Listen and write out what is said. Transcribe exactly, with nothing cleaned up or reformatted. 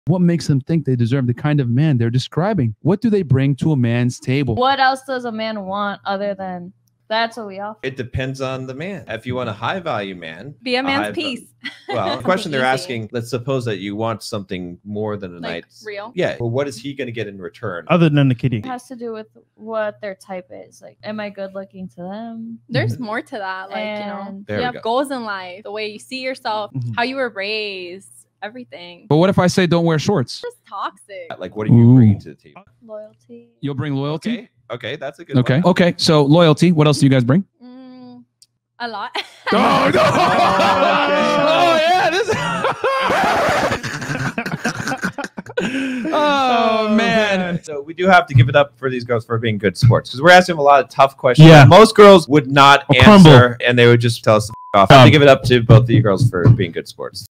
What makes them think they deserve the kind of man they're describing? What do they bring to a man's table? What else does a man want other than that's what we offer? It depends on the man. If you want a high value man, be a man's a piece. Well, the question they're asking, let's suppose that you want something more than a like night. Real. Yeah. Well, what is he going to get in return? Other than the kitty. It has to do with what their type is. Like, am I good looking to them? There's more to that. Like, And you know, There you we have go. goals in life, the way you see yourself, Mhm. how you were raised, everything. But what if I say don't wear shorts? It's toxic. Like, what are you bringing to the table? Loyalty. You'll bring loyalty? Okay. Okay. That's a good Okay. one. Okay. So loyalty. What else do you guys bring? Mm, a lot. Oh, no. Oh, yeah. This Oh, man. So we do have to give it up for these girls for being good sports because we're asking them a lot of tough questions. Yeah. Most girls would not Or answer crumble. and they would just tell us to f- off. I have to give it up to both of you girls for being good sports.